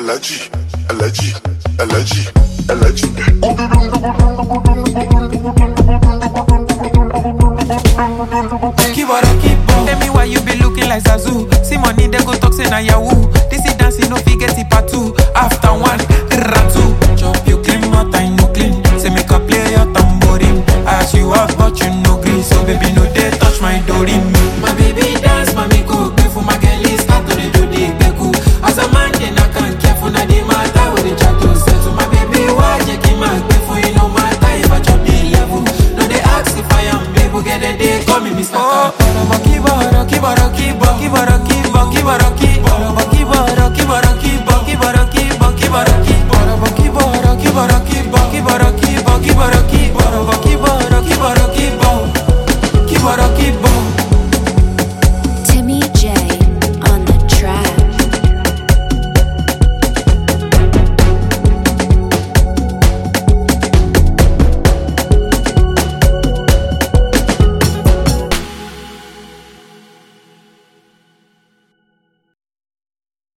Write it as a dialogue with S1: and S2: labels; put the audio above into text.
S1: allergy, allergy, allergy, allergy.
S2: Keep on, keep on. Tell me why you be looking like Zazu. See money they go talk say na yahoo. This is dancing no fig.